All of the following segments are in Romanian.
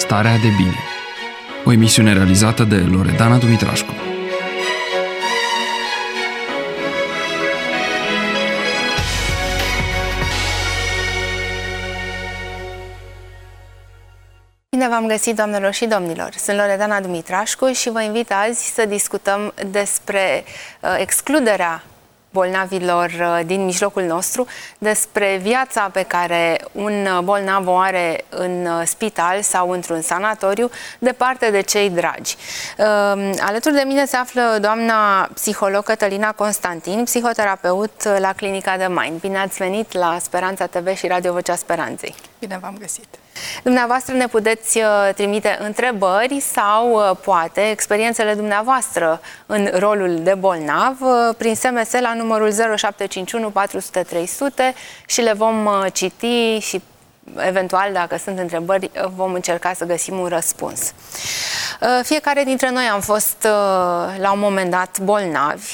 Starea de bine. O emisiune realizată de Loredana Dumitrașcu. Bine v-am găsit, doamnelor și domnilor! Sunt Loredana Dumitrașcu și vă invit azi să discutăm despre excluderea bolnavilor din mijlocul nostru, despre viața pe care un bolnav o are în spital sau într-un sanatoriu, departe de cei dragi. Alături de mine se află doamna psiholog Cătălina Constantin, psihoterapeut la Clinica de Mind. Bine ați venit la Speranța TV și Radio Vocea Speranței! Bine v-am găsit! Dumneavoastră ne puteți trimite întrebări sau poate experiențele dumneavoastră în rolul de bolnav prin SMS la numărul 0751 400 300 și le vom citi și eventual, dacă sunt întrebări, vom încerca să găsim un răspuns. Fiecare dintre noi am fost la un moment dat bolnavi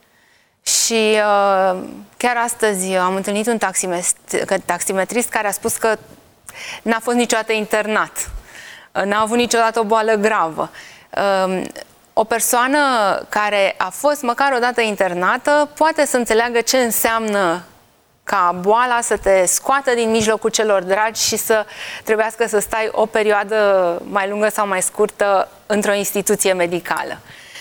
și chiar astăzi am întâlnit un taximetrist care a spus că n-a fost niciodată internat, n-a avut niciodată o boală gravă. O persoană care a fost măcar o dată internată poate să înțeleagă ce înseamnă ca boala să te scoată din mijlocul celor dragi și să trebuiască să stai o perioadă mai lungă sau mai scurtă într-o instituție medicală.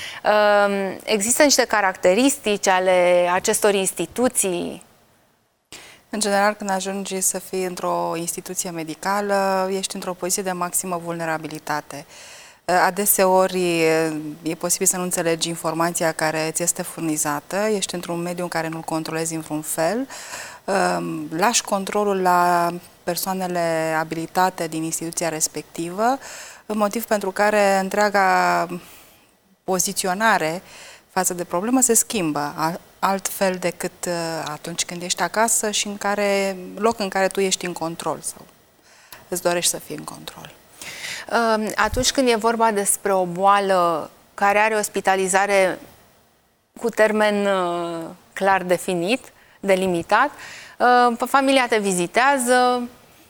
Există niște caracteristici ale acestor instituții? În general, când ajungi să fii într-o instituție medicală, ești într-o poziție de maximă vulnerabilitate. Adeseori e posibil să nu înțelegi informația care ți este furnizată, ești într-un mediu în care nu-l controlezi în vreun fel, lași controlul la persoanele abilitate din instituția respectivă, motiv pentru care întreaga poziționare față de problemă se schimbă altfel decât atunci când ești acasă și în loc în care tu ești în control sau îți dorești să fii în control. Atunci când e vorba despre o boală care are ospitalizare cu termen clar definit, delimitat, familia te vizitează,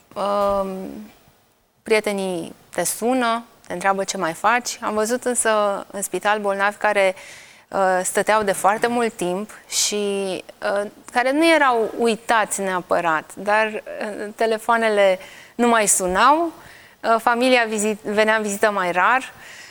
prietenii te sună, te întreabă ce mai faci. Am văzut însă în spital bolnavi care stăteau de foarte mult timp și care nu erau uitați neapărat, dar telefoanele nu mai sunau, familia venea în vizită mai rar.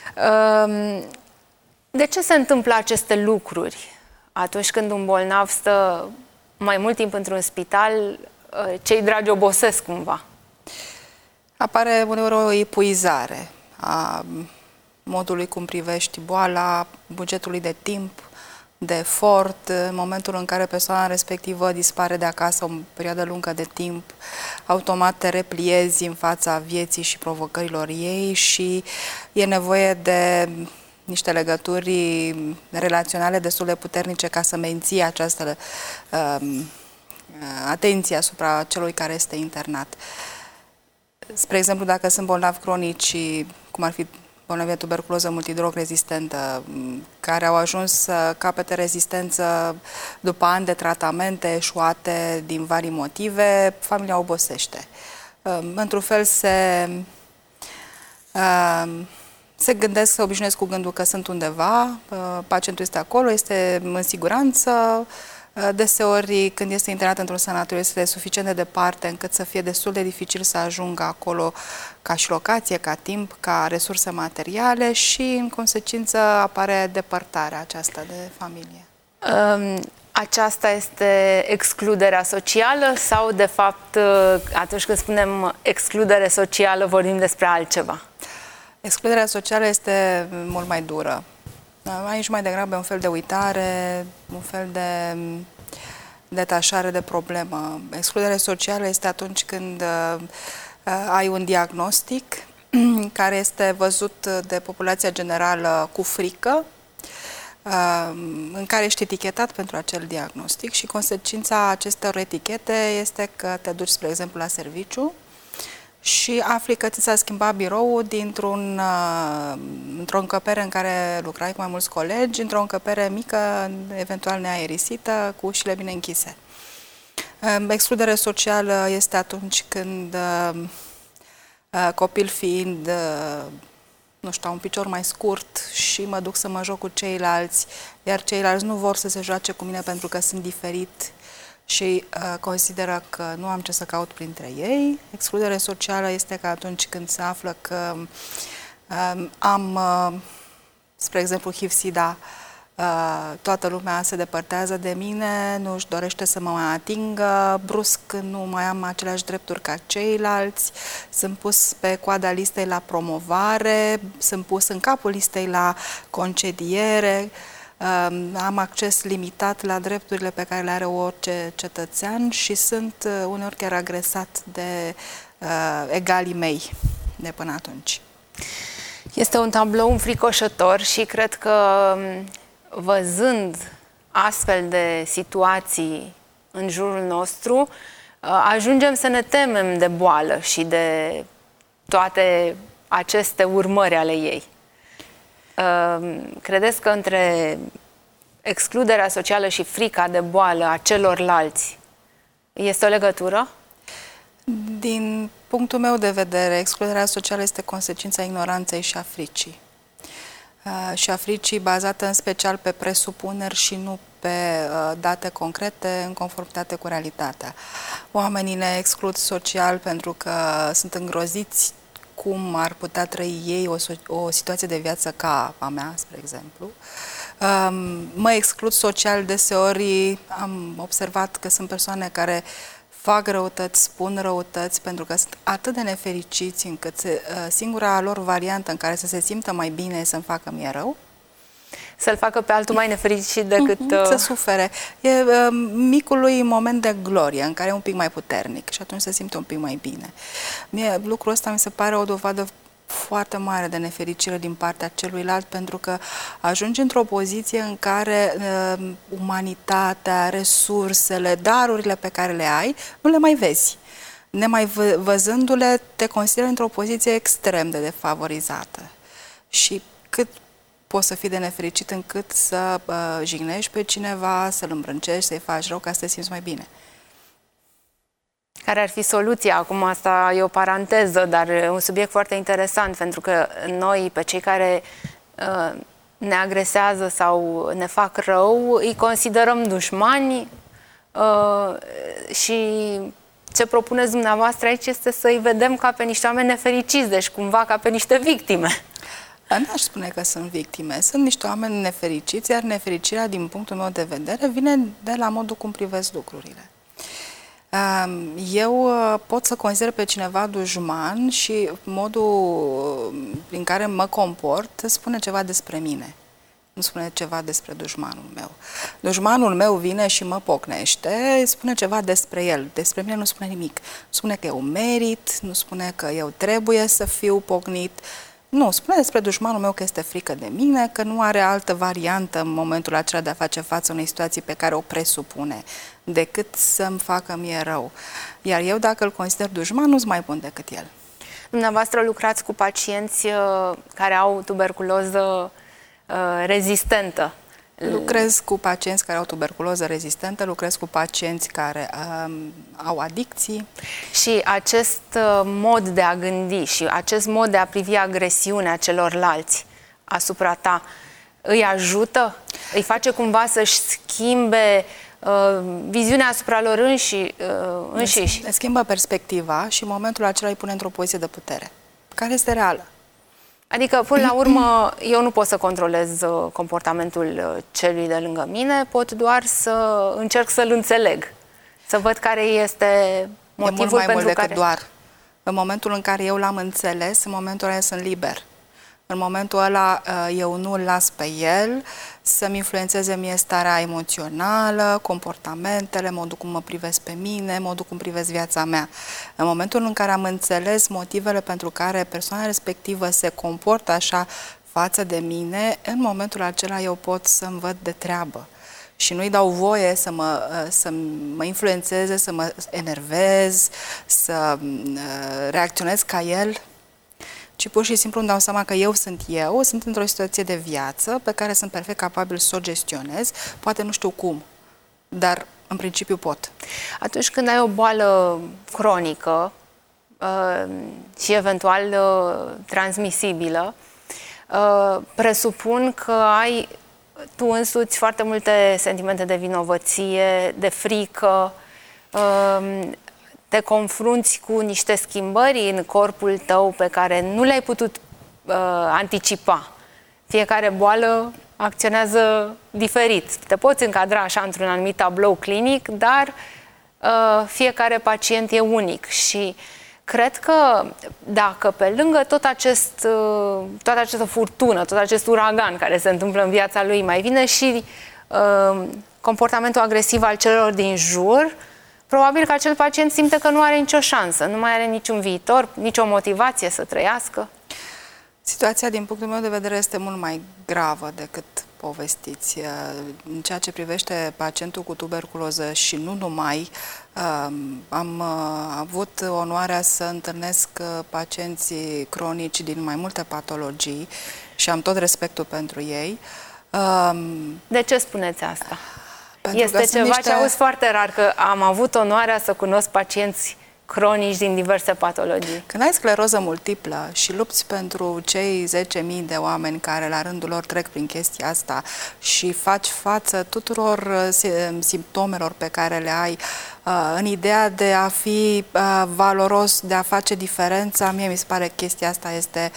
De ce se întâmplă aceste lucruri atunci când un bolnav stă mai mult timp într-un spital? Cei dragi obosesc cumva. Apare uneori o epuizare a modului cum privești boala, bugetului de timp, de efort, în momentul în care persoana respectivă dispare de acasă o perioadă lungă de timp, automat te repliezi în fața vieții și provocărilor ei și e nevoie de niște legături relaționale destul de puternice ca să menții această atenție asupra celui care este internat. Spre exemplu, dacă sunt bolnavi cronici, cum ar fi bolnavi de tuberculoză multidrog rezistentă, care au ajuns să capete rezistență după ani de tratamente eșuate din vari motive, familia obosește. Într-un fel se gândesc, se obișnuiesc cu gândul că sunt undeva, pacientul este acolo, este în siguranță. Deseori, când este internat într-un sanatoriu, este suficient de departe încât să fie destul de dificil să ajungă acolo ca și locație, ca timp, ca resurse materiale și, în consecință, apare depărtarea aceasta de familie. Aceasta este excluderea socială sau, de fapt, atunci când spunem excludere socială, vorbim despre altceva? Excluderea socială este mult mai dură. Aici mai degrabă un fel de uitare, un fel de detașare de problemă. Excluderea socială este atunci când ai un diagnostic care este văzut de populația generală cu frică, în care ești etichetat pentru acel diagnostic și consecința acestor etichete este că te duci, spre exemplu, la serviciu și afli că ți s-a schimbat biroul într-o încăpere în care lucrai cu mai mulți colegi, într-o încăpere mică, eventual neaerisită, cu ușile bine închise. Excludere socială este atunci când copil fiind, nu știu, un picior mai scurt și mă duc să mă joc cu ceilalți, iar ceilalți nu vor să se joace cu mine pentru că sunt diferit și consideră că nu am ce să caut printre ei. Excludere socială este că atunci când se află că am, spre exemplu, HIV-SIDA, toată lumea se depărtează de mine, nu își dorește să mă mai atingă, brusc nu mai am aceleași drepturi ca ceilalți, sunt pus pe coada listei la promovare, sunt pus în capul listei la concediere, am acces limitat la drepturile pe care le are orice cetățean și sunt uneori chiar agresat de egalii mei de până atunci. Este un tablou înfricoșător și cred că văzând astfel de situații în jurul nostru, ajungem să ne temem de boală și de toate aceste urmări ale ei. Credeți că între excluderea socială și frica de boală a celorlalți este o legătură? Din punctul meu de vedere, excluderea socială este consecința ignoranței și a fricii. Și a fricii bazată în special pe presupuneri și nu pe date concrete în conformitate cu realitatea. Oamenii ne exclud social pentru că sunt îngroziți cum ar putea trăi ei o situație de viață ca a mea, spre exemplu. Mă exclud social deseori, am observat că sunt persoane care fac răutăți, spun răutăți, pentru că sunt atât de nefericiți încât singura lor variantă în care să se simtă mai bine e să-mi facă mie rău. Să-l facă pe altul mai nefericit decât... Să sufere. E micului moment de glorie, în care e un pic mai puternic și atunci se simte un pic mai bine. Mie lucrul ăsta mi se pare o dovadă foarte mare de nefericire din partea celuilalt, pentru că ajungi într-o poziție în care umanitatea, resursele, darurile pe care le ai, nu le mai vezi. Nemai văzându-le, te consideri într-o poziție extrem de defavorizată. Și cât poți să fii de nefericit încât să jignești pe cineva, să-l îmbrâncești, să-i faci rău ca să te simți mai bine. Care ar fi soluția? Acum asta e o paranteză, dar e un subiect foarte interesant, pentru că noi, pe cei care ne agresează sau ne fac rău, îi considerăm dușmani și ce propuneți dumneavoastră aici este să-i vedem ca pe niște oameni nefericiți, deci cumva ca pe niște victime. N-aș spune că sunt victime, sunt niște oameni nefericiți, iar nefericirea, din punctul meu de vedere, vine de la modul cum privesc lucrurile. Eu pot să consider pe cineva dușman și modul prin care mă comport spune ceva despre mine. Nu spune ceva despre dușmanul meu. Dușmanul meu vine și mă pocnește, spune ceva despre el. Despre mine nu spune nimic. Spune că eu merit, nu spune că eu trebuie să fiu pocnit. Nu, spune despre dușmanul meu că este frică de mine, că nu are altă variantă în momentul acela de a face față unei situații pe care o presupune, decât să-mi facă mie rău. Iar eu, dacă îl consider dușman, nu-s mai bun decât el. Dumneavoastră lucrați cu pacienți care au tuberculoză rezistentă. Lucrez cu pacienți care au tuberculoză rezistentă, lucrez cu pacienți care au adicții. Și acest mod de a gândi și acest mod de a privi agresiunea celorlalți asupra ta, îi ajută? Îi face cumva să-și schimbe viziunea asupra lor înșiși? Ne schimbă perspectiva și în momentul acela îi pune într-o poziție de putere, care este reală. Adică, până la urmă, eu nu pot să controlez comportamentul celui de lângă mine, pot doar să încerc să-l înțeleg, să văd care este motivul pentru care... E mult mai mult decât doar. În momentul în care eu l-am înțeles, în momentul ăla sunt liber. În momentul ăla eu nu îl las pe el să-mi influențeze mie starea emoțională, comportamentele, modul cum mă privesc pe mine, modul cum privesc viața mea. În momentul în care am înțeles motivele pentru care persoana respectivă se comportă așa față de mine, în momentul acela eu pot să-mi văd de treabă. Și nu-i dau voie să mă influențeze, să mă enervez, să reacționez ca el, ci pur și simplu îmi dau seama că eu sunt într-o situație de viață pe care sunt perfect capabil să o gestionez, poate nu știu cum, dar în principiu pot. Atunci când ai o boală cronică, și eventual transmisibilă, presupun că ai tu însuți foarte multe sentimente de vinovăție, de frică, te confrunți cu niște schimbări în corpul tău pe care nu le-ai putut anticipa. Fiecare boală acționează diferit. Te poți încadra așa într-un anumit tablou clinic, dar fiecare pacient e unic și cred că dacă pe lângă toată această furtună, tot acest uragan care se întâmplă în viața lui, mai vine și comportamentul agresiv al celor din jur, probabil că acel pacient simte că nu are nicio șansă, nu mai are niciun viitor, nicio motivație să trăiască. Situația, din punctul meu de vedere, este mult mai gravă decât povestiți. În ceea ce privește pacientul cu tuberculoză și nu numai, am avut onoarea să întâlnesc pacienții cronici din mai multe patologii și am tot respectul pentru ei. De ce spuneți asta? Este ceva ce auzi foarte rar, că am avut onoarea să cunosc pacienți cronici din diverse patologii. Când ai scleroză multiplă și lupți pentru cei 10.000 de oameni care la rândul lor trec prin chestia asta și faci față tuturor simptomelor pe care le ai, în ideea de a fi valoros, de a face diferența, mie mi se pare că chestia asta este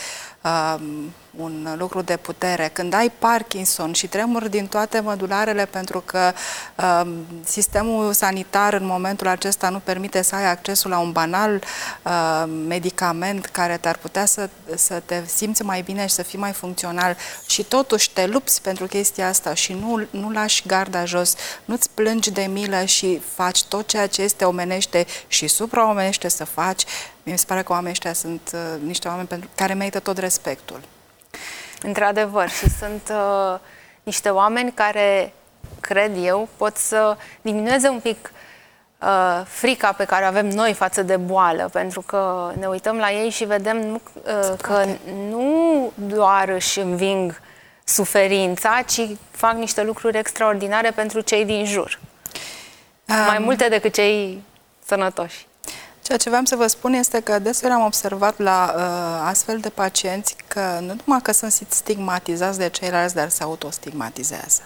un lucru de putere. Când ai Parkinson și tremuri din toate mădularele pentru că sistemul sanitar în momentul acesta nu permite să ai accesul la un banal medicament care te-ar putea să te simți mai bine și să fii mai funcțional și totuși te lupți pentru chestia asta și nu lași garda jos, nu-ți plângi de milă și faci tot ceea ce este omenește și supraomenește să faci, mi se pare că oamenii ăștia sunt niște oameni care merită tot respectul. Într-adevăr, și sunt niște oameni care, cred eu, pot să diminueze un pic frica pe care o avem noi față de boală, pentru că ne uităm la ei și vedem că nu doar își înving suferința, ci fac niște lucruri extraordinare pentru cei din jur. Mai multe decât cei sănătoși. Ceea ce vreau să vă spun este că deseori am observat la astfel de pacienți că nu numai că sunt stigmatizați de ceilalți, dar se autostigmatizează.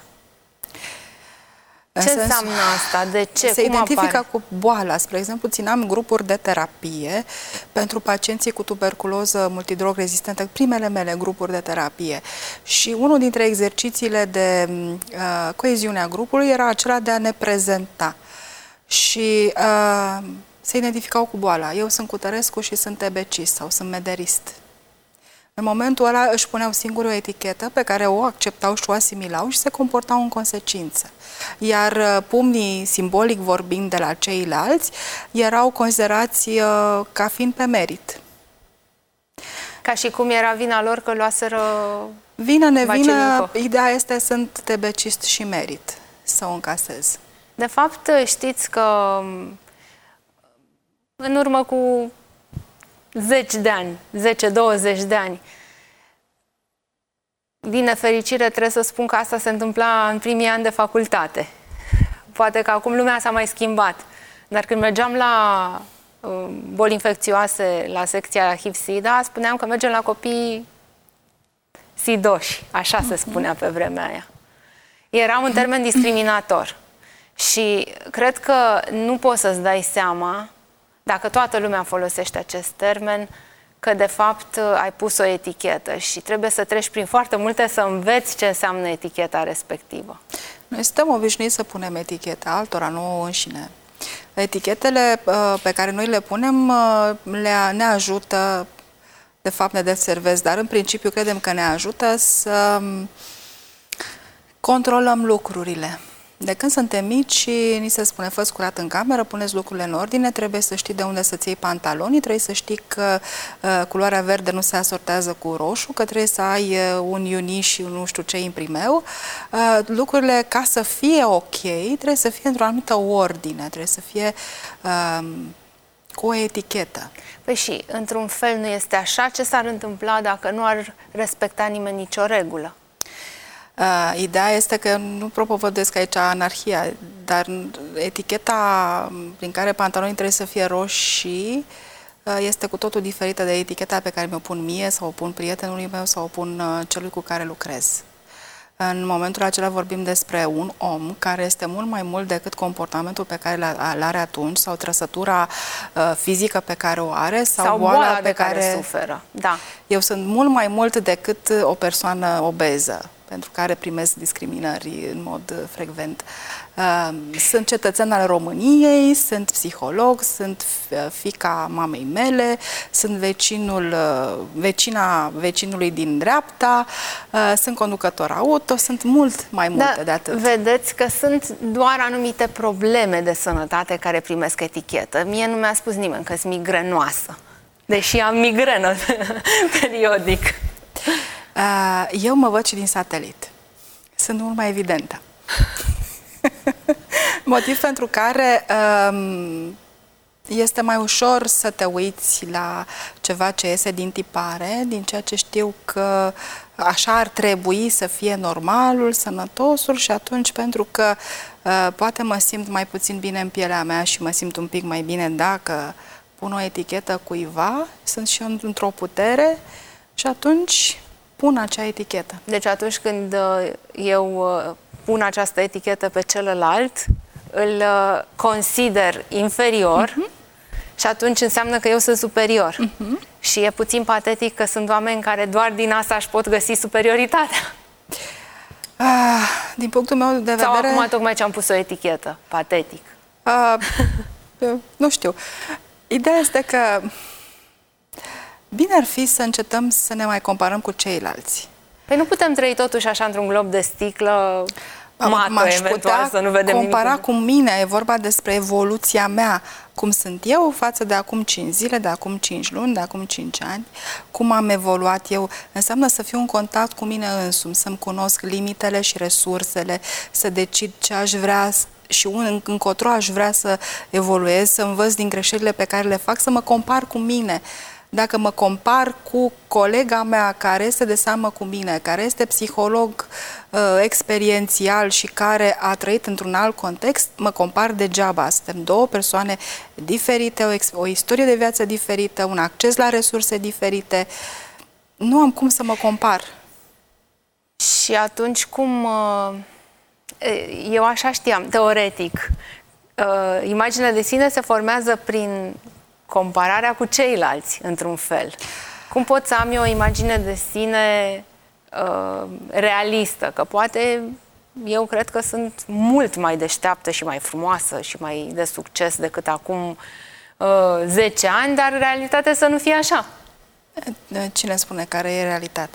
Ce înseamnă asta? De ce? Se identifică cu boala. Spre exemplu, țineam grupuri de terapie pentru pacienții cu tuberculoză multidrog rezistentă, primele mele grupuri de terapie. Și unul dintre exercițiile de coeziune a grupului era acela de a ne prezenta. Și se identificau cu boala. Eu sunt Cutărescu și sunt tebecist sau sunt mederist. În momentul ăla își puneau singuri o etichetă pe care o acceptau și o asimilau și se comportau în consecință. Iar pumnii, simbolic vorbind, de la ceilalți, erau considerați ca fiind pe merit. Ca și cum era vina lor că luaseră vină, nevină, ideea este sunt tebecist și merit să o încasez. De fapt, știți că în urmă cu 10 de ani, 10-20 de ani, din nefericire trebuie să spun că asta se întâmpla în primii ani de facultate. Poate că acum lumea s-a mai schimbat, dar când mergeam la boli infecțioase, la secția HIV-SIDA, spuneam că mergem la copii sidoși, așa se spunea pe vremea aia. Era un termen discriminator și cred că nu poți să-ți dai seama, dacă toată lumea folosește acest termen, că de fapt ai pus o etichetă și trebuie să treci prin foarte multe să înveți ce înseamnă eticheta respectivă. Noi suntem obișnuiți să punem eticheta altora, nu înșine. Etichetele pe care noi le punem ne ajută, de fapt ne deservesc, dar în principiu credem că ne ajută să controlăm lucrurile. De când suntem mici, ni se spune, fă-ți curat în cameră, puneți lucrurile în ordine, trebuie să știi de unde să-ți iei pantalonii, trebuie să știi că culoarea verde nu se asortează cu roșu, că trebuie să ai un iuni și nu știu ce imprimeu. Lucrurile, ca să fie ok, trebuie să fie într-o anumită ordine, trebuie să fie cu o etichetă. Păi și, într-un fel, nu este așa? Ce s-ar întâmpla dacă nu ar respecta nimeni nicio regulă? Ideea este că nu propovăduiesc aici anarhia, dar eticheta prin care pantalonii trebuie să fie roșii este cu totul diferită de eticheta pe care mi-o pun mie sau o pun prietenului meu sau o pun celui cu care lucrez. În momentul acela vorbim despre un om care este mult mai mult decât comportamentul pe care îl are atunci sau trăsătura fizică pe care o are sau boala pe care suferă. Da. Eu sunt mult mai mult decât o persoană obeză, pentru care primesc discriminări în mod frecvent. Sunt cetățean al României, sunt psiholog, sunt fiica mamei mele, sunt vecina vecinului din dreapta, sunt conducător auto, sunt mult mai multe de atât. Vedeți că sunt doar anumite probleme de sănătate care primesc etichetă. Mie nu mi-a spus nimeni că sunt migrenoasă, deși am migrenă periodic. Eu mă văd și din satelit. Sunt mult mai evidentă. Motiv pentru care este mai ușor să te uiți la ceva ce iese din tipare, din ceea ce știu că așa ar trebui să fie normalul, sănătosul, și atunci, pentru că poate mă simt mai puțin bine în pielea mea și mă simt un pic mai bine dacă pun o etichetă cuiva, sunt și eu într-o putere și atunci pun acea etichetă. Deci atunci când eu pun această etichetă pe celălalt, îl consider inferior și atunci înseamnă că eu sunt superior. Și e puțin patetic că sunt oameni care doar din asta își pot găsi superioritatea. Din punctul meu de vedere... Sau acum tocmai ce am pus o etichetă. Patetic. Nu știu. Ideea este că bine ar fi să încetăm să ne mai comparăm cu ceilalți. Păi nu putem trăi totuși așa într-un glob de sticlă mată, eventual, să nu vedem compara nimic. cu mine, e vorba despre evoluția mea, cum sunt eu față de acum 5 zile, de acum 5 luni, de acum 5 ani, cum am evoluat eu. Înseamnă să fiu în contact cu mine însumi, să-mi cunosc limitele și resursele, să decid ce aș vrea și încotro aș vrea să evoluez, să învăț din greșelile pe care le fac, să mă compar cu mine. Dacă mă compar cu colega mea care este de seamă cu mine, care este psiholog experiențial și care a trăit într-un alt context, mă compar degeaba. Suntem două persoane diferite, o istorie de viață diferită, un acces la resurse diferite. Nu am cum să mă compar. Și atunci cum... Eu așa știam, teoretic, imaginea de sine se formează prin compararea cu ceilalți, într-un fel. Cum pot să am eu o imagine de sine realistă? Că poate eu cred că sunt mult mai deșteaptă și mai frumoasă și mai de succes decât acum 10 ani, dar realitatea să nu fie așa. Cine spune care e realitatea?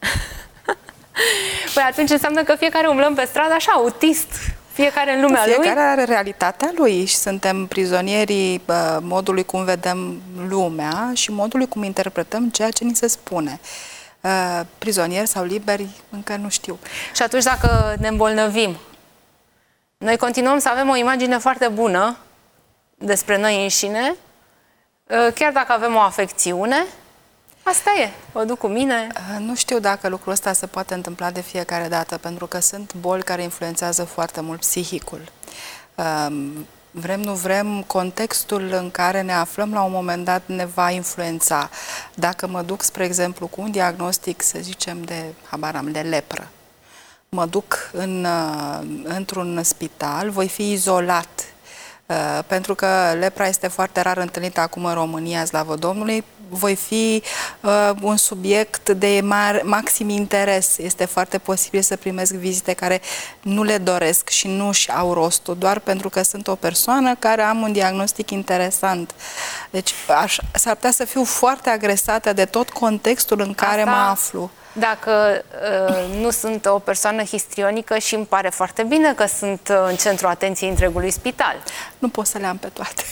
Păi atunci înseamnă că fiecare umblăm pe stradă așa, autist. Fiecare în lumea lui. Fiecare are realitatea lui și suntem prizonierii modului cum vedem lumea și modului cum interpretăm ceea ce ni se spune. Prizonieri sau liberi, încă nu știu. Și atunci dacă ne îmbolnăvim, noi continuăm să avem o imagine foarte bună despre noi înșine, chiar dacă avem o afecțiune, asta e, o duc cu mine. Nu știu dacă lucrul ăsta se poate întâmpla de fiecare dată, pentru că sunt boli care influențează foarte mult psihicul. Vrem, nu vrem, contextul în care ne aflăm la un moment dat ne va influența. Dacă mă duc, spre exemplu, cu un diagnostic, să zicem, de lepră, mă duc într-un spital, voi fi izolat. Pentru că lepra este foarte rar întâlnită acum în România, slavă Domnului, voi fi un subiect de maxim interes. Este foarte posibil să primesc vizite care nu le doresc și nu-și au rostul, doar pentru că sunt o persoană care am un diagnostic interesant. Deci s-ar putea să fiu foarte agresată de tot contextul în care mă aflu. Dacă nu sunt o persoană histrionică și îmi pare foarte bine că sunt în centrul atenției întregului spital. Nu pot să le am pe toate.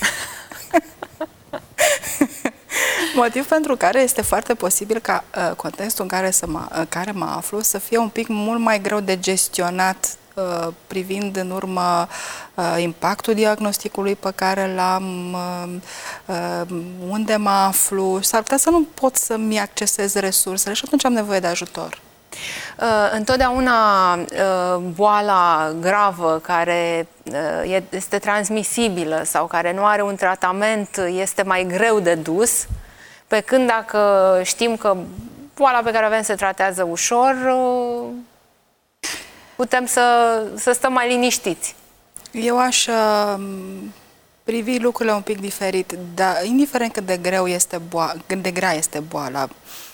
Motiv pentru care este foarte posibil ca contextul în care mă aflu să fie un pic mult mai greu de gestionat, privind în urmă impactul diagnosticului pe care l-am, unde mă aflu. S-ar putea să nu pot să-mi accesez resursele și atunci am nevoie de ajutor. Întotdeauna boala gravă care este transmisibilă sau care nu are un tratament este mai greu de dus, pe când dacă știm că boala pe care o avem se tratează ușor, putem să stăm mai liniștiți. Eu aș privi lucrurile un pic diferit, dar indiferent cât de grea este boala,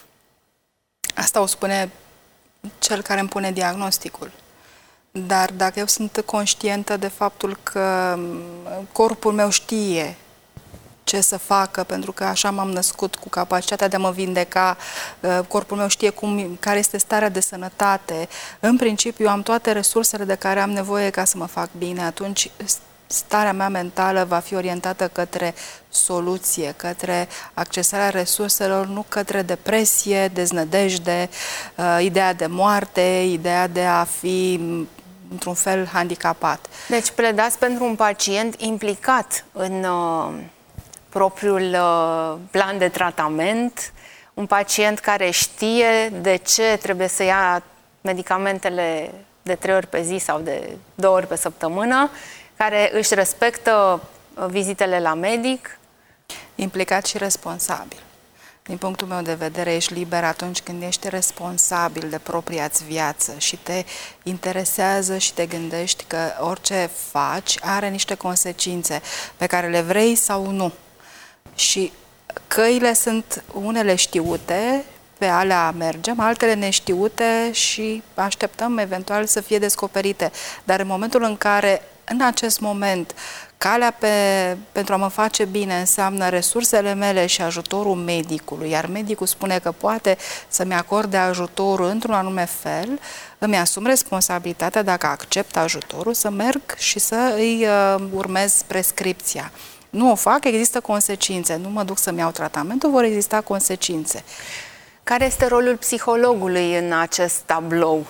asta o spune cel care îmi pune diagnosticul. Dar dacă eu sunt conștientă de faptul că corpul meu știe ce să facă, pentru că așa m-am născut, cu capacitatea de a mă vindeca, corpul meu știe care este starea de sănătate, în principiu am toate resursele de care am nevoie ca să mă fac bine, atunci starea mea mentală va fi orientată către soluție, către accesarea resurselor, nu către depresie, deznădejde, ideea de moarte, ideea de a fi într-un fel handicapat. Deci pledați pentru un pacient implicat în propriul plan de tratament, un pacient care știe de ce trebuie să ia medicamentele de 3 ori pe zi sau de 2 ori pe săptămână, care își respectă vizitele la medic. Implicat și responsabil. Din punctul meu de vedere, ești liber atunci când ești responsabil de propria-ți viață și te interesează și te gândești că orice faci are niște consecințe pe care le vrei sau nu. Și căile sunt unele știute, pe alea mergem, altele neștiute și așteptăm eventual să fie descoperite. Dar în momentul în care, în acest moment, calea pentru a mă face bine înseamnă resursele mele și ajutorul medicului, iar medicul spune că poate să-mi acorde ajutorul într-un anume fel, îmi asum responsabilitatea, dacă accept ajutorul, să merg și să îi urmez prescripția. Nu o fac, există consecințe. Nu mă duc să-mi iau tratamentul, vor exista consecințe. Care este rolul psihologului în acest tablou?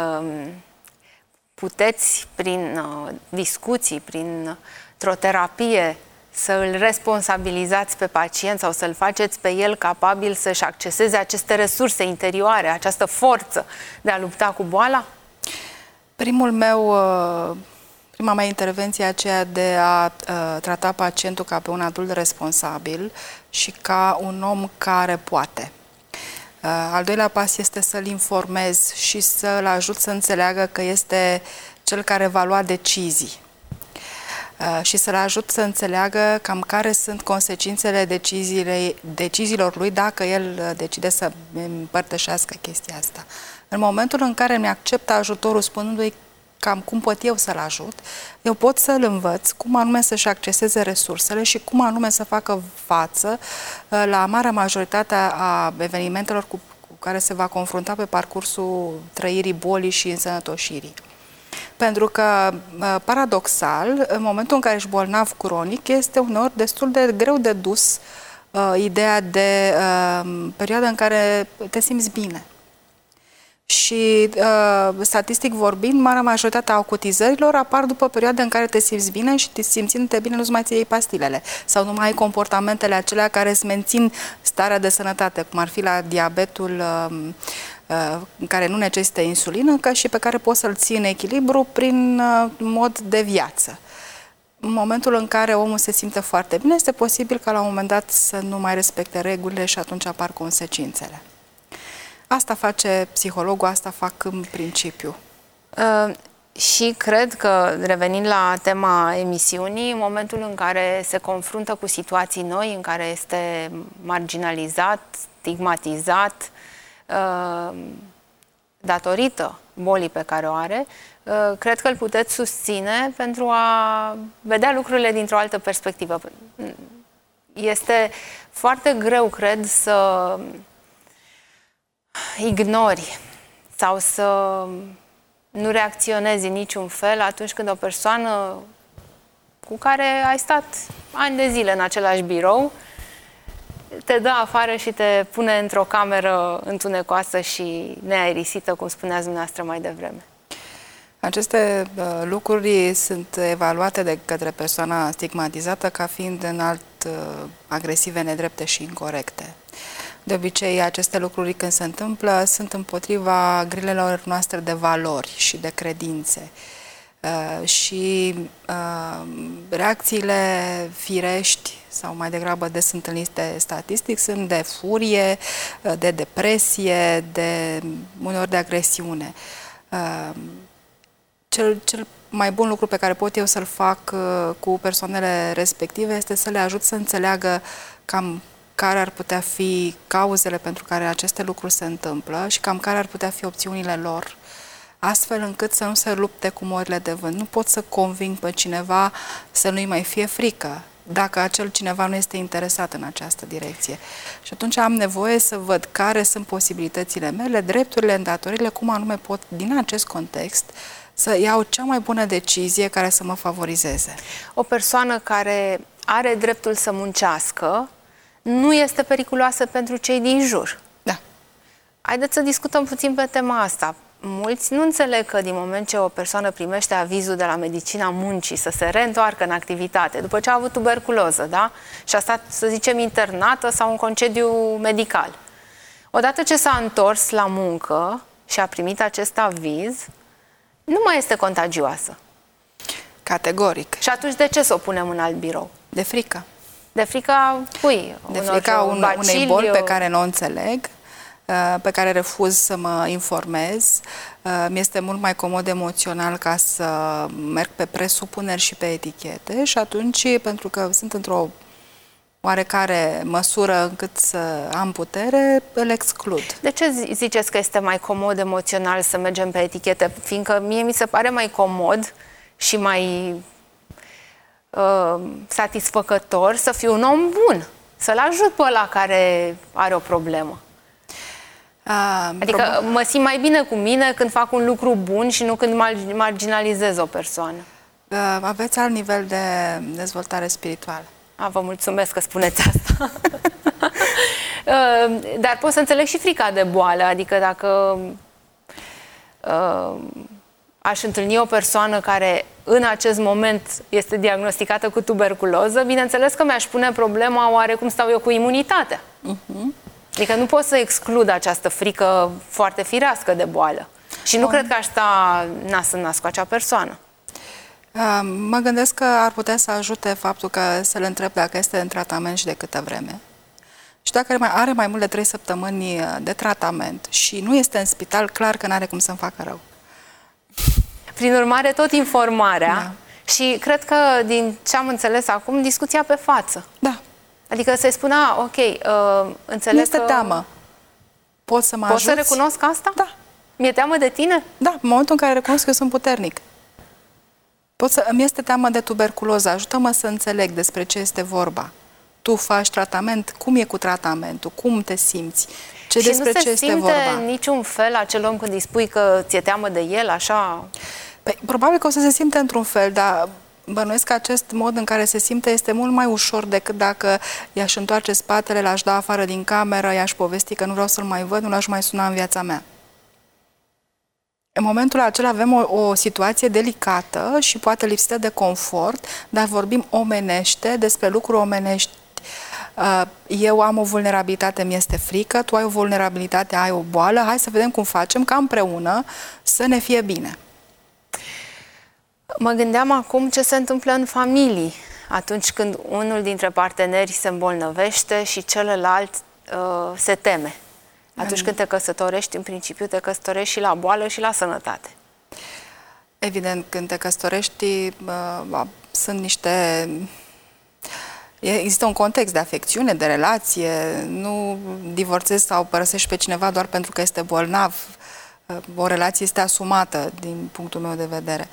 Puteți, prin discuții, printr-o terapie, să îl responsabilizați pe pacient sau să-l faceți pe el capabil să-și acceseze aceste resurse interioare, această forță de a lupta cu boala? Prima mea intervenție aceea de a trata pacientul ca pe un adult responsabil și ca un om care poate. Al doilea pas este să-l informez și să-l ajut să înțeleagă că este cel care va lua decizii. Și să-l ajut să înțeleagă cam care sunt consecințele deciziilor lui dacă el decide să împărtășească chestia asta. În momentul în care mi acceptă ajutorul spunându-i cam cum pot eu să-l ajut, eu pot să-l învăț cum anume să-și acceseze resursele și cum anume să facă față la marea majoritate a evenimentelor cu care se va confrunta pe parcursul trăirii bolii și însănătoșirii. Pentru că, paradoxal, în momentul în care ești bolnav cronic, este uneori destul de greu de dus ideea de perioada în care te simți bine. Și, statistic vorbind, marea majoritate a acutizărilor apar după perioada în care te simți bine și simțindu-te bine nu-ți mai ți iei pastilele sau nu mai ai comportamentele acelea care îți mențin starea de sănătate, cum ar fi la diabetul care nu necesită insulină, și pe care poți să-l ții în echilibru prin mod de viață. În momentul în care omul se simte foarte bine, este posibil ca la un moment dat să nu mai respecte regulile și atunci apar consecințele. Asta face psihologul, asta fac în principiu. Și cred că, revenind la tema emisiunii, în momentul în care se confruntă cu situații noi, în care este marginalizat, stigmatizat, datorită bolii pe care o are, cred că îl puteți susține pentru a vedea lucrurile dintr-o altă perspectivă. Este foarte greu, cred, să ignori sau să nu reacționezi în niciun fel atunci când o persoană cu care ai stat ani de zile în același birou te dă afară și te pune într-o cameră întunecoasă și neaerisită, cum spuneați dumneavoastră mai devreme. Aceste lucruri sunt evaluate de către persoana stigmatizată ca fiind înalt agresive, nedrepte și incorecte. De obicei, aceste lucruri când se întâmplă sunt împotriva grilelor noastre de valori și de credințe. Reacțiile firești sau mai degrabă des întâlnite statistic sunt de furie, de depresie, uneori de agresiune. Cel mai bun lucru pe care pot eu să-l fac cu persoanele respective este să le ajut să înțeleagă cam care ar putea fi cauzele pentru care aceste lucruri se întâmplă și cam care ar putea fi opțiunile lor, astfel încât să nu se lupte cu morile de vânt. Nu pot să conving pe cineva să nu-i mai fie frică, dacă acel cineva nu este interesat în această direcție. Și atunci am nevoie să văd care sunt posibilitățile mele, drepturile, îndatoririle, cum anume pot, din acest context, să iau cea mai bună decizie care să mă favorizeze. O persoană care are dreptul să muncească nu este periculoasă pentru cei din jur. Da. Haideți să discutăm puțin pe tema asta. Mulți nu înțeleg că din moment ce o persoană primește avizul de la medicina muncii să se reîntoarcă în activitate, după ce a avut tuberculoză, da? Și a stat, să zicem, internată sau în concediu medical. Odată ce s-a întors la muncă și a primit acest aviz, nu mai este contagioasă. Categoric. Și atunci de ce să o punem în alt birou? De frică. De frica cui? De frica unei boli pe care nu o înțeleg, pe care refuz să mă informez. Mi-este mult mai comod emoțional ca să merg pe presupuneri și pe etichete și atunci, pentru că sunt într-o oarecare măsură încât să am putere, îl exclud. De ce ziceți că este mai comod emoțional să mergem pe etichete? Fiindcă mie mi se pare mai comod și mai satisfăcător să fiu un om bun, să-l ajut pe ăla care are o problemă. Adică mă simt mai bine cu mine când fac un lucru bun și nu când marginalizez o persoană. Aveți alt nivel de dezvoltare spirituală. Vă mulțumesc că spuneți asta. Dar pot să înțeleg și frica de boală, adică dacă aș întâlni o persoană care în acest moment este diagnosticată cu tuberculoză, bineînțeles că mi-aș pune problema oare cum stau eu cu imunitatea. Adică nu pot să exclud această frică foarte firească de boală. Și nu cred că aș sta nas în nas cu acea persoană. Mă gândesc că ar putea să ajute faptul că să le întreb dacă este în tratament și de câtă vreme. Și dacă are mai mult de 3 săptămâni de tratament și nu este în spital, clar că nu are cum să-mi facă rău. Prin urmare, tot informarea. Da. Și cred că, din ce am înțeles acum, discuția pe față. Da. Adică să-i spună, ok, înțeleg este teamă. Poți să mă ajuți? Poți să recunosc asta? Da. Mi-e teamă de tine? Da, în momentul în care recunosc că eu sunt puternic. Îmi este teamă de tuberculoză, ajută-mă să înțeleg despre ce este vorba. Tu faci tratament, cum e cu tratamentul, cum te simți, despre ce este vorba. Și nu se simte niciun fel acel om când îi spui că ți-e teamă de el, așa? Păi, probabil că o să se simte într-un fel, dar bănuiesc că acest mod în care se simte este mult mai ușor decât dacă i-aș întoarce spatele, l-aș da afară din cameră, i-aș povesti că nu vreau să-l mai văd, nu l-aș mai suna în viața mea. În momentul acela avem o situație delicată și poate lipsită de confort, dar vorbim omenește despre lucruri omenești. Eu am o vulnerabilitate, mi-este frică, tu ai o vulnerabilitate, ai o boală, hai să vedem cum facem ca împreună să ne fie bine. Mă gândeam acum ce se întâmplă în familii atunci când unul dintre parteneri se îmbolnăvește și celălalt se teme. Atunci când te căsătorești, în principiu te căsătorești și la boală și la sănătate. Evident, când te căsătorești, sunt niște... Există un context de afecțiune, de relație, nu divorțezi sau părăsești pe cineva doar pentru că este bolnav. O relație este asumată, din punctul meu de vedere.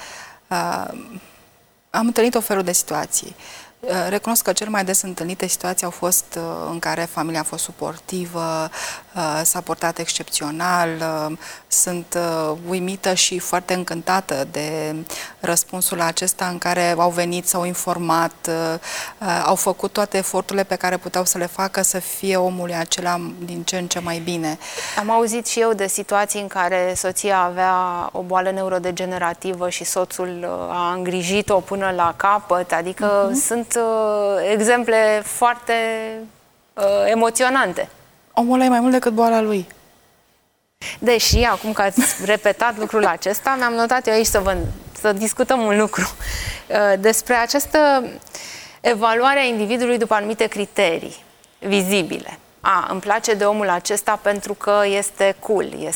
Am întâlnit o felul de situații. Recunosc că cel mai des întâlnite situații au fost în care familia a fost suportivă, s-a portat excepțional, sunt uimită și foarte încântată de răspunsul acesta în care au venit, s-au informat, au făcut toate eforturile pe care puteau să le facă să fie omului acela din ce în ce mai bine. Am auzit și eu de situații în care soția avea o boală neurodegenerativă și soțul a îngrijit-o până la capăt, adică sunt exemple foarte emoționante. Omul ăla e mai mult decât boala lui. Deși, acum că ați repetat lucrul acesta, mi-am notat eu aici să discutăm un lucru despre această evaluare a individului după anumite criterii vizibile. Îmi place de omul acesta pentru că este cool,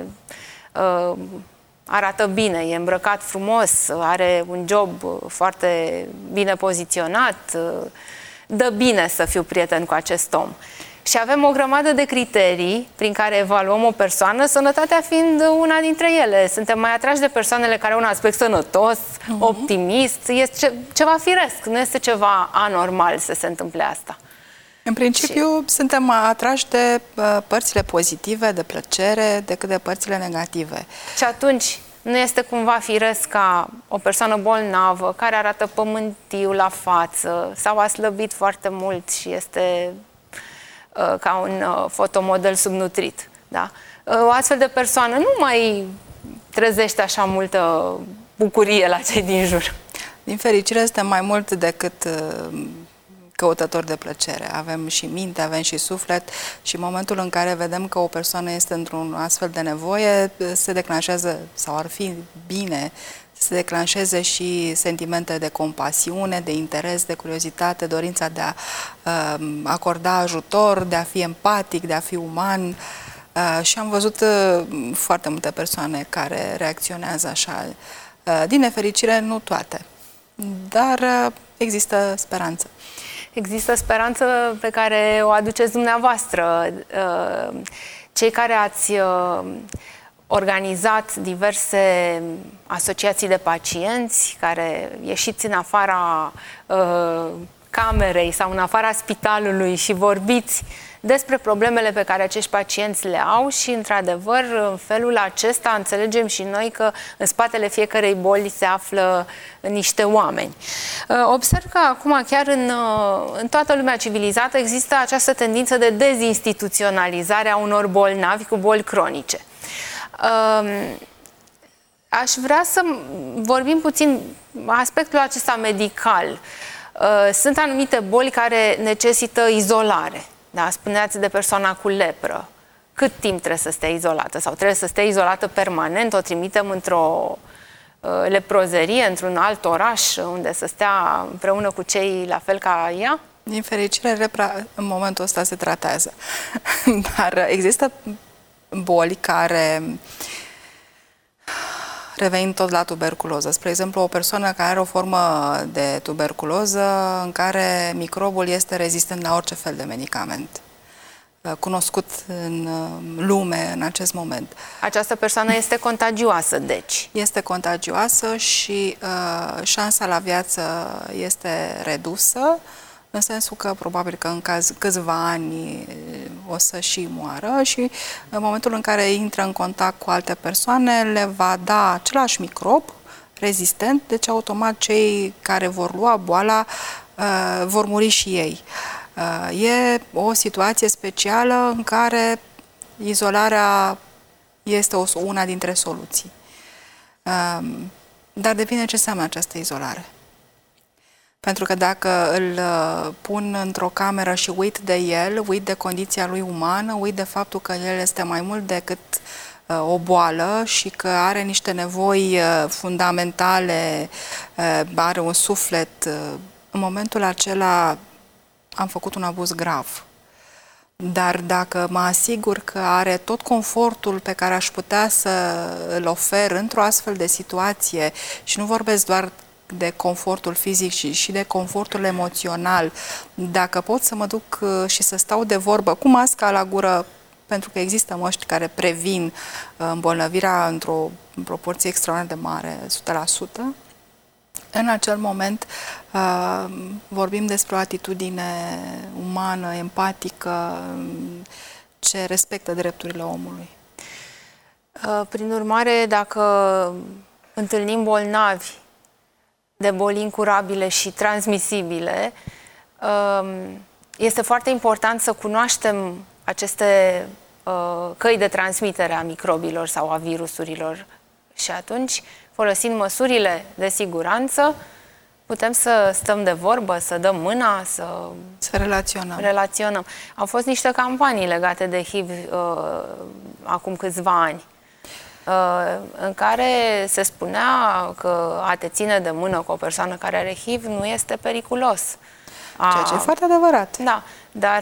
arată bine, e îmbrăcat frumos, are un job foarte bine poziționat, dă bine să fiu prieten cu acest om. Și avem o grămadă de criterii prin care evaluăm o persoană, sănătatea fiind una dintre ele. Suntem mai atrași de persoanele care au un aspect sănătos, optimist, este ceva firesc, nu este ceva anormal să se întâmple asta. În principiu, suntem atrași de părțile pozitive, de plăcere, decât de părțile negative. Și atunci, nu este cumva firesc ca o persoană bolnavă, care arată pământiu la față, sau a slăbit foarte mult și este ca un fotomodel subnutrit, da? O astfel de persoană nu mai trezește așa multă bucurie la cei din jur. Din fericire, suntem mai mult decât căutători de plăcere. Avem și minte, avem și suflet și în momentul în care vedem că o persoană este într-un astfel de nevoie, se declanșează, sau ar fi bine, să se declanșeze și sentimente de compasiune, de interes, de curiozitate, dorința de a acorda ajutor, de a fi empatic, de a fi uman. Și am văzut foarte multe persoane care reacționează așa. Din nefericire, nu toate. Dar există speranță. Există speranță pe care o aduceți dumneavoastră. Cei care ați organizat diverse asociații de pacienți, care ieșiți în afara camerei sau în afara spitalului și vorbiți despre problemele pe care acești pacienți le au și, într-adevăr, în felul acesta înțelegem și noi că în spatele fiecărei boli se află niște oameni. Observ că acum, chiar în toată lumea civilizată, există această tendință de dezinstituționalizare a unor bolnavi cu boli cronice. Aș vrea să vorbim puțin aspectul acesta medical. Sunt anumite boli care necesită izolare. Da, spuneați de persoana cu lepră. Cât timp trebuie să stea izolată? Sau trebuie să stea izolată permanent? O trimitem într-o leprozerie, într-un alt oraș, unde să stea împreună cu cei la fel ca ea? Din fericire, lepra în momentul ăsta se tratează. Dar există boli care revenind tot la tuberculoză. Spre exemplu, o persoană care are o formă de tuberculoză în care microbul este rezistent la orice fel de medicament cunoscut în lume în acest moment. Această persoană este contagioasă, deci? Este contagioasă și șansa la viață este redusă, în sensul că probabil că în câțiva ani o să și moară și în momentul în care intră în contact cu alte persoane le va da același microb rezistent, deci automat cei care vor lua boala vor muri și ei. E o situație specială în care izolarea este una dintre soluții. Dar depinde ce înseamnă această izolare. Pentru că dacă îl pun într-o cameră și uit de el, uit de condiția lui umană, uit de faptul că el este mai mult decât o boală și că are niște nevoi fundamentale, are un suflet, în momentul acela am făcut un abuz grav. Dar dacă mă asigur că are tot confortul pe care aș putea să îl ofer într-o astfel de situație, și nu vorbesc doar de confortul fizic și de confortul emoțional, dacă pot să mă duc și să stau de vorbă cu masca la gură, pentru că există măști care previn îmbolnăvirea într-o proporție extraordinar de mare, 100%, în acel moment vorbim despre o atitudine umană, empatică, ce respectă drepturile omului. Prin urmare, dacă întâlnim bolnavi de boli incurabile și transmisibile, este foarte important să cunoaștem aceste căi de transmitere a microbilor sau a virusurilor și atunci, folosind măsurile de siguranță, Putem să stăm de vorbă, să dăm mâna, să relaționăm. Au fost niște campanii legate de HIV acum câțiva ani, în care se spunea că a te ține de mână cu o persoană care are HIV nu este periculos. Ceea ce e foarte adevărat. Da, dar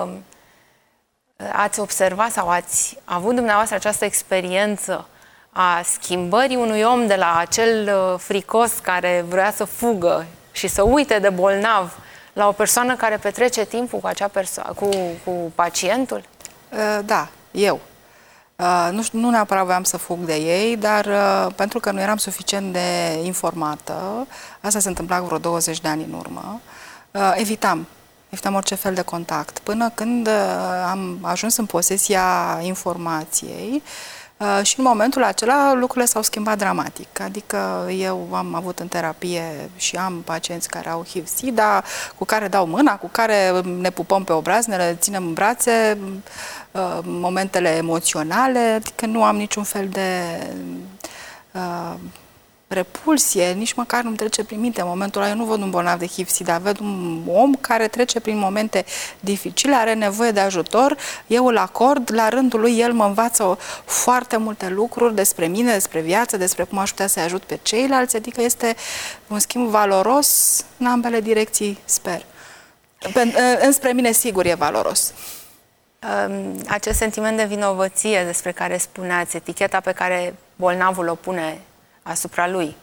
ați observat sau ați avut dumneavoastră această experiență a schimbării unui om de la acel fricos care vrea să fugă și să uite de bolnav la o persoană care petrece timpul cu acea persoană, cu pacientul? Da, eu. Nu neapărat voiam să fug de ei, dar pentru că nu eram suficient de informată, asta se întâmpla vreo 20 de ani în urmă, evitam orice fel de contact. Până când am ajuns în posesia informației și în momentul acela lucrurile s-au schimbat dramatic. Adică eu am avut în terapie și am pacienți care au HIV-SIDA, cu care dau mâna, cu care ne pupăm pe obraz, ne le ținem în brațe, momentele emoționale, adică nu am niciun fel de repulsie, nici măcar nu-mi trece prin minte. În momentul ăla eu nu văd un bolnav de HIV-SIDA, văd un om care trece prin momente dificile, are nevoie de ajutor, eu îl acord, la rândul lui el mă învață foarte multe lucruri despre mine, despre viață, despre cum aș putea să-i ajut pe ceilalți, adică este un schimb valoros în ambele direcții, sper. Înspre mine sigur e valoros. Acest sentiment de vinovăție despre care spuneați, eticheta pe care bolnavul o pune asupra lui,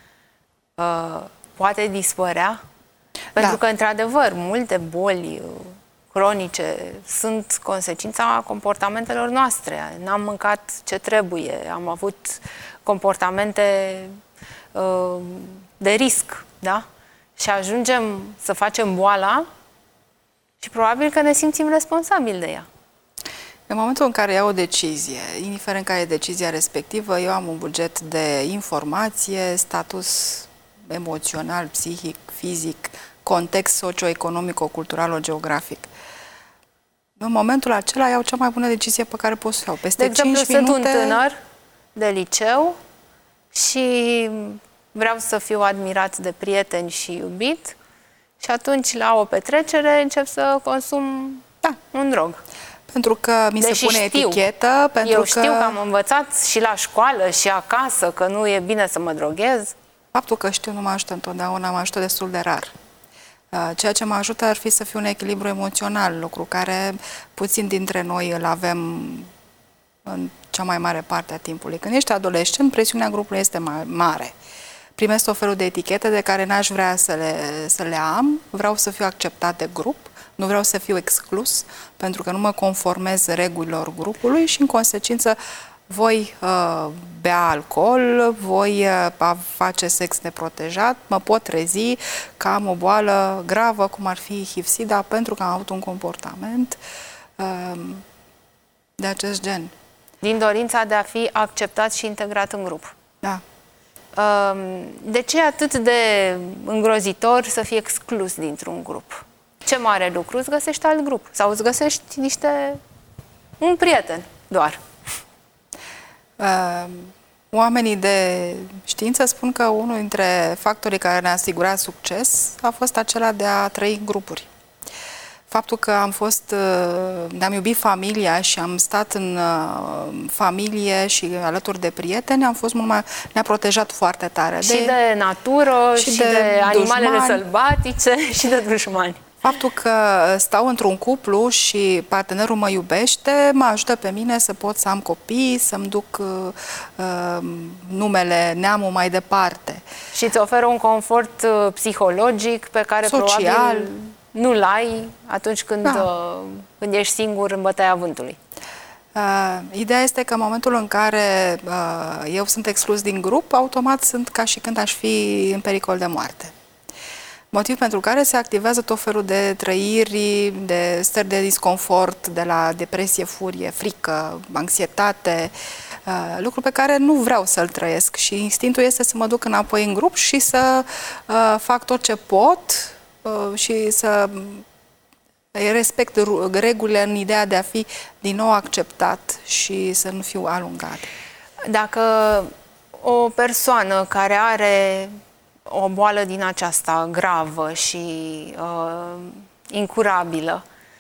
poate dispărea? Pentru că, într-adevăr, multe boli cronice sunt consecința comportamentelor noastre. N-am mâncat ce trebuie, am avut comportamente de risc, da? Și ajungem să facem boala și probabil că ne simțim responsabili de ea. În momentul în care iau o decizie, indiferent care e decizia respectivă, eu am un buget de informație, status emoțional, psihic, fizic, context socio-economico-cultural-geografic. În momentul acela iau cea mai bună decizie pe care pot să iau. Peste 5 minute... De exemplu, sunt un tânăr de liceu și vreau să fiu admirat de prieteni și iubit și atunci, la o petrecere, încep să consum un drog. Pentru că mi se pune etichetă. Eu știu că am învățat și la școală și acasă că nu e bine să mă droghez. Faptul că știu nu mă ajută întotdeauna, mă ajută destul de rar. Ceea ce mă ajută ar fi să fiu un echilibru emoțional, lucru care puțin dintre noi îl avem în cea mai mare parte a timpului. Când ești adolescent, presiunea grupului este mare. Primesc tot felul de etichete de care n-aș vrea să le am, vreau să fiu acceptat de grup, nu vreau să fiu exclus, pentru că nu mă conformez regulilor grupului și, în consecință, voi bea alcool, voi face sex neprotejat, mă pot trezi că am o boală gravă, cum ar fi HIV-SIDA, pentru că am avut un comportament de acest gen. Din dorința de a fi acceptat și integrat în grup. Da. De ce e atât de îngrozitor să fii exclus dintr-un grup? Ce mare lucru, îți găsești alt grup sau îți găsești un prieten doar. Oamenii de știință spun că unul dintre factorii care ne-a asigurat succes a fost acela de a trăi în grupuri. Faptul că ne-am iubit familia și am stat în familie și alături de prieteni, ne-a protejat foarte tare. Și de natură, și de animalele sălbatice, și de dușmani. Faptul că stau într-un cuplu și partenerul mă iubește, mă ajută pe mine să pot să am copii, să-mi duc numele, neamul mai departe. Și îți oferă un confort psihologic pe care social, probabil nu-l ai atunci când ești singur în bătaia vântului. Ideea este că în momentul în care eu sunt exclus din grup, automat sunt ca și când aș fi în pericol de moarte. Motiv pentru care se activează tot felul de trăiri, de stări de disconfort, de la depresie, furie, frică, anxietate, lucru pe care nu vreau să-l trăiesc și instinctul este să mă duc înapoi în grup și să fac tot ce pot și să respect regulile în ideea de a fi din nou acceptat și să nu fiu alungat. Dacă o persoană care are o boală din aceasta gravă și incurabilă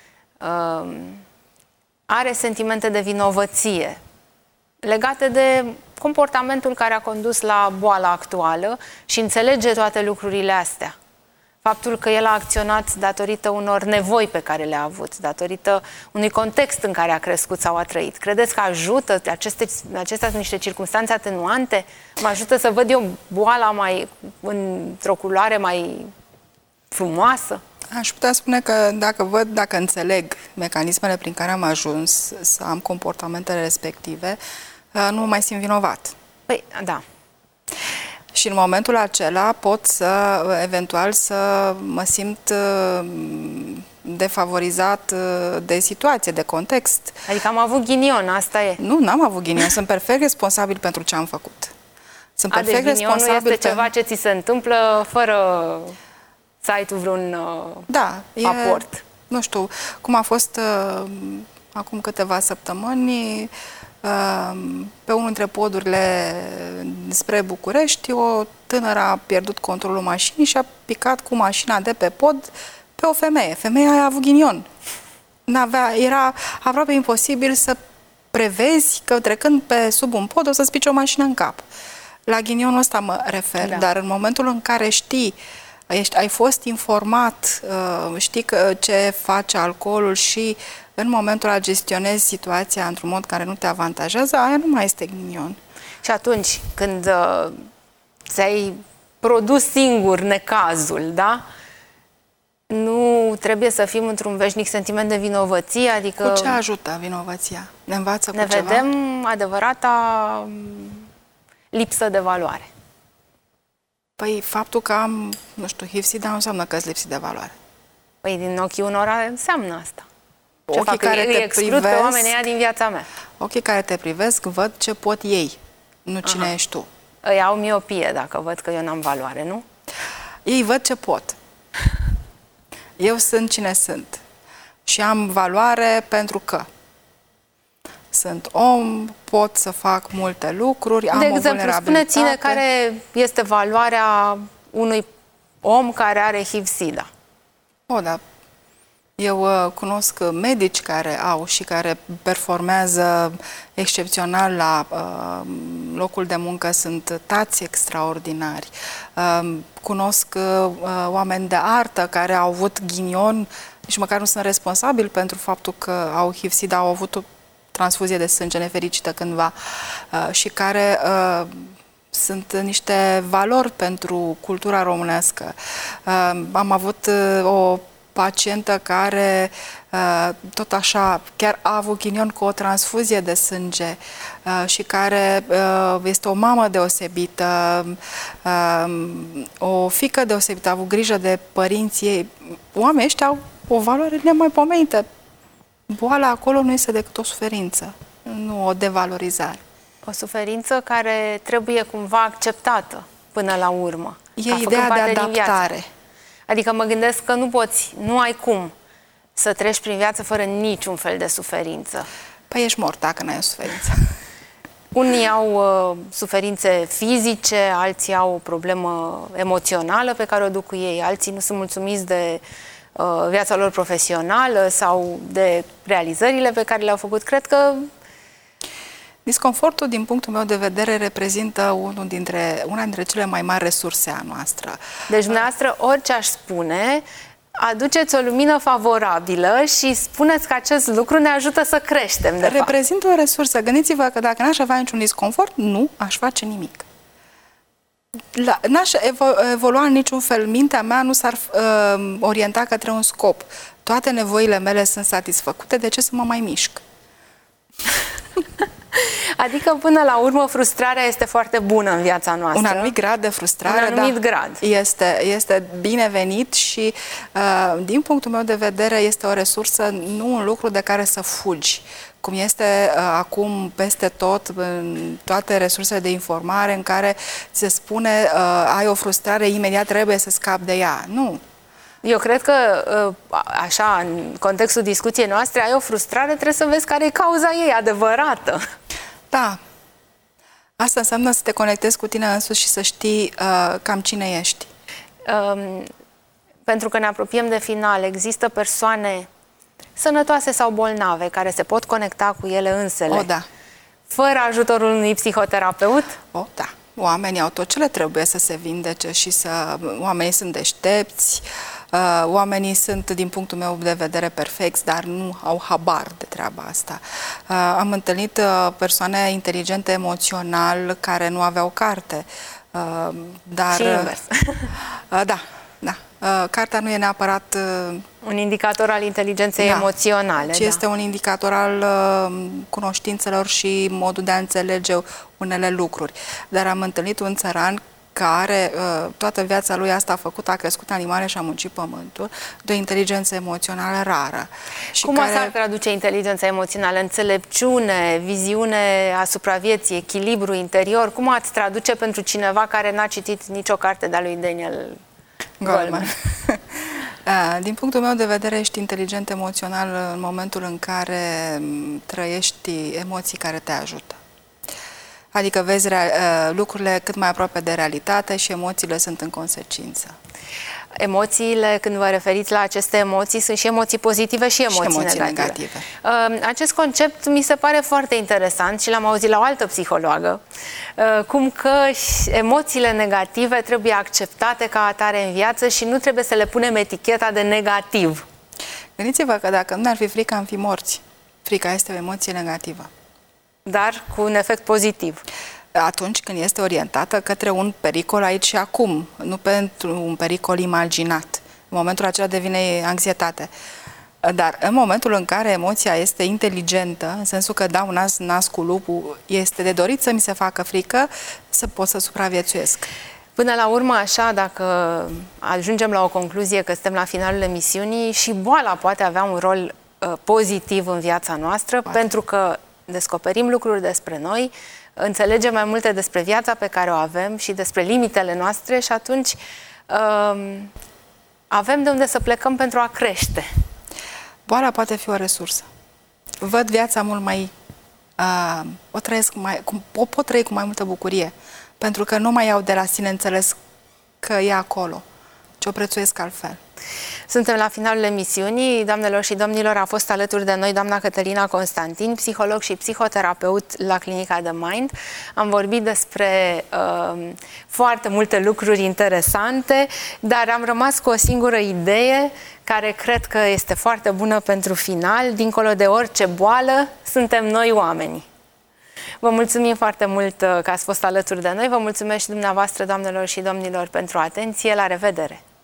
are sentimente de vinovăție legate de comportamentul care a condus la boala actuală și înțelege toate lucrurile astea. Faptul că el a acționat datorită unor nevoi pe care le-a avut, datorită unui context în care a crescut sau a trăit. Credeți că ajută acestea sunt niște circunstanțe atenuante? Mă ajută să văd eu boala într-o culoare mai frumoasă? Aș putea spune că dacă înțeleg mecanismele prin care am ajuns să am comportamentele respective, nu mă mai simt vinovat. Păi, da. Și în momentul acela pot eventual să mă simt defavorizat de situație, de context. Adică am avut ghinion, asta e. Nu, n-am avut ghinion, sunt perfect responsabil pentru ce am făcut. Sunt perfect responsabil este ceva ce ți se întâmplă fără să ai tu vreun aport. Nu știu, cum a fost acum câteva săptămâni, pe unul dintre podurile spre București, o tânără a pierdut controlul mașinii și a picat cu mașina de pe pod pe o femeie. Femeia aia a avut ghinion. Era aproape imposibil să prevezi că trecând pe sub un pod o să-ți pice o mașină în cap. La ghinionul ăsta mă refer, dar în momentul în care ai fost informat, știi ce face alcoolul și în momentul ăla gestionezi situația într-un mod care nu te avantajează, aia nu mai este ghinion. Și atunci când ți-ai produs singur necazul, da? Nu trebuie să fim într-un veșnic sentiment de vinovăție, adică... Cu ce ajută vinovăția? Ne învață cu ceva? Ne vedem adevărata lipsă de valoare. Păi faptul că am, nu știu, HIV-SIDA nu înseamnă că-s lipsit de valoare. Păi din ochii unora înseamnă asta. Ce ochii fac? care îi te exclud privesc, pe oamenii ăia din viața mea. Ochii care te privesc văd ce pot ei, nu cine ești tu. Ei au miopie dacă văd că eu n-am valoare, nu? Ei văd ce pot. Eu sunt cine sunt. Și am valoare pentru că sunt om, pot să fac multe lucruri, am o vulnerabilitate. De exemplu, spuneți-ne care este valoarea unui om care are HIV-SIDA. Da. Eu cunosc medici care au și care performează excepțional la locul de muncă, sunt tați extraordinari. Cunosc oameni de artă care au avut ghinion, nici măcar nu sunt responsabili pentru faptul că au HIV-SIDA, au avut o transfuzie de sânge nefericită cândva și care sunt niște valori pentru cultura românească. Am avut o pacientă care tot așa chiar a avut ghinion cu o transfuzie de sânge și care este o mamă deosebită, o fiică deosebită, a avut grijă de părinții ei. Oamenii ăștia au o valoare nemaipomenită. Boala acolo nu este decât o suferință, nu o devalorizare. O suferință care trebuie cumva acceptată până la urmă. E ideea de adaptare. Adică mă gândesc că nu ai cum să treci prin viață fără niciun fel de suferință. Păi ești mort dacă n-ai o suferință. Unii au suferințe fizice, alții au o problemă emoțională pe care o duc cu ei, alții nu sunt mulțumiți de viața lor profesională sau de realizările pe care le-au făcut. Cred că disconfortul, din punctul meu de vedere, reprezintă una dintre cele mai mari resurse a noastră. Deci, dumneavoastră, orice aș spune, aduceți o lumină favorabilă și spuneți că acest lucru ne ajută să creștem, de fapt. Reprezintă o resursă. Gândiți-vă că dacă n-aș avea niciun disconfort, nu aș face nimic. N-aș evolua în niciun fel. Mintea mea nu s-ar orienta către un scop. Toate nevoile mele sunt satisfăcute, de ce să mă mai mișc? Adică, până la urmă, frustrarea este foarte bună în viața noastră. Un anumit grad de frustrare, grad. Este binevenit și, din punctul meu de vedere, este o resursă, nu un lucru de care să fugi. Cum este acum peste tot, în toate resursele de informare, în care se spune ai o frustrare, imediat trebuie să scapi de ea. Nu. Eu cred că, așa, în contextul discuției noastre, ai o frustrare, trebuie să vezi care e cauza ei adevărată. Da. Asta înseamnă să te conectezi cu tine însuși și să știi cam cine ești. Pentru că ne apropiem de final, există persoane sănătoase sau bolnave care se pot conecta cu ele însele, Da. fără ajutorul unui psihoterapeut? Da. Oamenii au tot ce le trebuie să se vindece și oamenii sunt deștepți, oamenii sunt, din punctul meu de vedere, perfecți, dar nu au habar de treaba asta. Am întâlnit persoane inteligente emoțional care nu aveau carte, dar... Și invers. Da. Cartea nu e neapărat un indicator al inteligenței emoționale. Ci este un indicator al cunoștințelor și modul de a înțelege unele lucruri. Dar am întâlnit un țăran care toată viața lui asta a făcut, a crescut animale și a muncit pământul, de o inteligență emoțională rară. Și cum s-ar traduce inteligența emoțională? Înțelepciune, viziune asupra vieții, echilibru interior? Cum ați traduce pentru cineva care n-a citit nicio carte de-a lui Daniel Goleman? Din punctul meu de vedere, ești inteligent emoțional în momentul în care trăiești emoții care te ajută. Adică vezi lucrurile cât mai aproape de realitate și emoțiile sunt în consecință. Emoțiile, când vă referiți la aceste emoții, sunt și emoții pozitive și emoții negative. Acest concept mi se pare foarte interesant și l-am auzit la o altă psihologă, cum că emoțiile negative trebuie acceptate ca atare în viață și nu trebuie să le punem eticheta de negativ. Gândiți-vă că dacă nu ne-ar fi frică, am fi morți. Frica este o emoție negativă. Dar cu un efect pozitiv. Atunci când este orientată către un pericol aici și acum, nu pentru un pericol imaginat. În momentul acela devine anxietate. Dar în momentul în care emoția este inteligentă, în sensul că dau nas cu lupul, este de dorit să mi se facă frică, să pot să supraviețuiesc. Până la urmă, așa, dacă ajungem la o concluzie că suntem la finalul emisiunii, și boala poate avea un rol pozitiv în viața noastră, pentru că descoperim lucruri despre noi, înțelegem mai multe despre viața pe care o avem și despre limitele noastre și atunci avem de unde să plecăm pentru a crește. Boala poate fi o resursă. Văd viața mult mai... o pot trăi cu mai multă bucurie, pentru că nu mai iau de la sine înțeles că e acolo, ci o prețuiesc altfel. Suntem la finalul emisiunii. Doamnelor și domnilor, a fost alături de noi doamna Cătălina Constantin, psiholog și psihoterapeută la Clinica The Mind. Am vorbit despre foarte multe lucruri interesante, dar am rămas cu o singură idee care cred că este foarte bună pentru final. Dincolo de orice boală, suntem noi oamenii. Vă mulțumim foarte mult că ați fost alături de noi. Vă mulțumesc și dumneavoastră, doamnelor și domnilor, pentru atenție. La revedere!